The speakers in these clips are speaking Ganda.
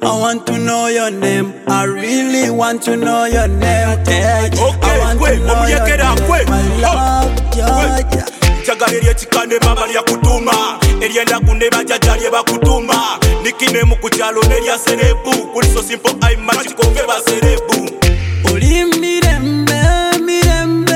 I want to know your name. I really want to know your name. Hey, I want to know your name. My love, Georgia. Chagala eryekikande mama lyakutuma eryenda kuneba jjajja lyebakutuma nikine mu kukyalo nerya serebu kuli so simple aima kikonge baserebu Oli mirembe mirembe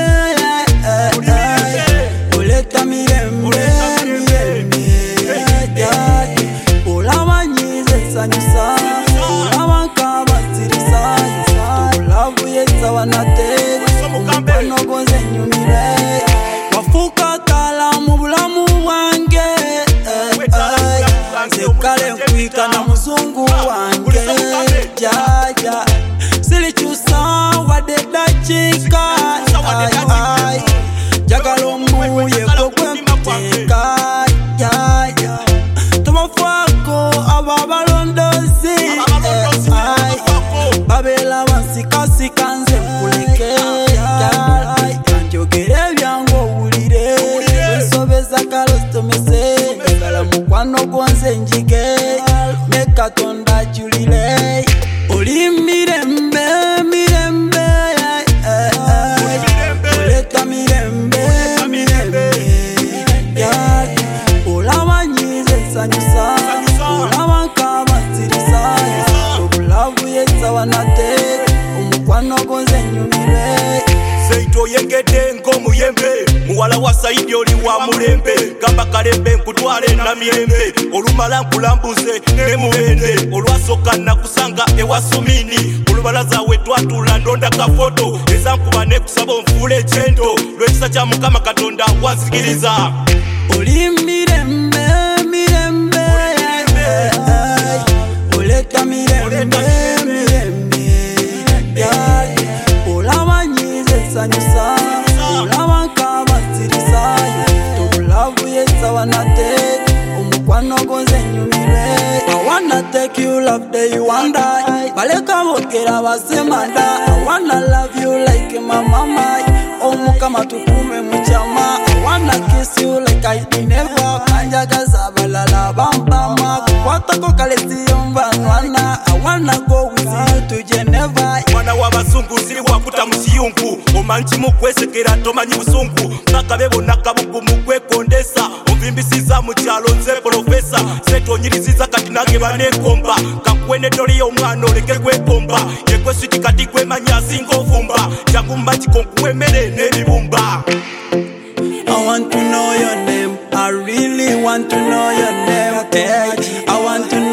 oleta mirembe mirembe olabanyize sanyusa olabanka basirisa olavu yetsa wanate omukwano gonze nyumire wafuka kala mu bulamu bwange sekale nkwika na muzungu wange jaja silikyusa wadde dakika jagala omuye gwe muteeka jaja tobafaako abo abalondozi babeera bansikasika nze nkuleke kanjogere ebyange owulire ensobeza kalositomese ngala mukwano gwonze njige ne Katonda ajulire oli mirembe mirembe oleta mirembe mirembe olabanyize sanyusa olabanka basirisa obulavu yetsa wanate omukwano gonze nyumire Seito yengede ng'omuyembe muwala wa Saidi oli wa mulembe gamba kalembe nkutwale na mirembe olumala nkulambuze ne mubende olwasoka nakusanga ewasumini olubalaza we twatula ndonda kafoto ezankuba ne kusaba onfuule ekyendo lw'ekisa kya Mukama Katonda wanzikiriza oli mirembe mirembe oleta mirembe mirembe olabanyize sanyusa olabanka basirisa obulavu yetsa wanate omukwano gonze nyumire I wanna take you love day you wonder baleka bokera basemanda I wanna love you like my mama omukama tukume muchama I wanna kiss you like I did never kanjagaza balala bampama kukwatako kalesiyomba nwana I wanna go with you to Geneva mwana w'abazungu ziri wakuta mu kiyungu omanyi mu kwesekera tomanyi busungu mpaka bebona kabugu mu kwekondesa ovimbisiza mu kyalo nze profesa setonyiriziza kati nange banekomba kakwene toli omwana oleke kwekomba yekwesiti kati kwemanya asinga ovumba jangu mbakiko nkuwemere n'ebibumba I want to know your name. I really want to know your name. Hey, I want to